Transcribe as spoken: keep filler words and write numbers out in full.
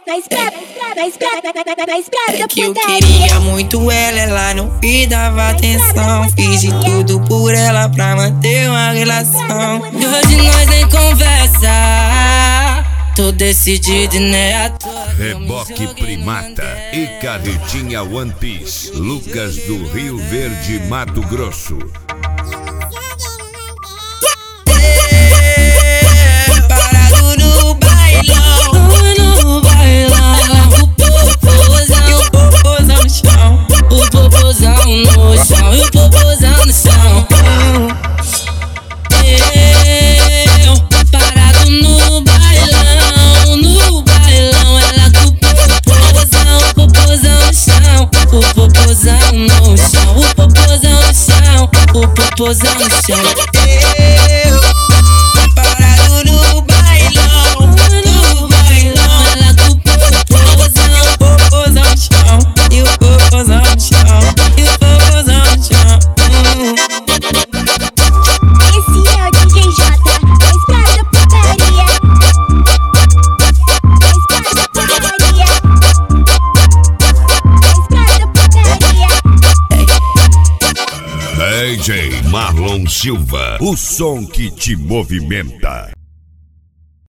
Na escrava, na escrava, na escrava, na escrava. É que eu queria muito ela, ela não me dava atenção. Fiz de tudo por ela pra manter uma relação. E hoje nós nem conversa. Tô decidido, né? Reboque Primata e Carretinha One Piece. Lucas do Rio Verde, Mato Grosso. Parado no bailão, no bailão. O popozão, e o popozão no chão. O popozão no chão, e o popozão no chão. Eu, parado no bailão, no bailão. Ela com o popozão, o popozão no chão. O popozão no chão, o popozão no chão. O popozão no chão. Eu, parado no bailão, no bailão. Ela com o popozão, o popozão no chão. E o popozão no chão, e o popozão no chão. Esse é o D J J, na escrava da putaria. Na escrava da putaria. Na escrava da putaria. D J Marlon Silva, o som que te movimenta.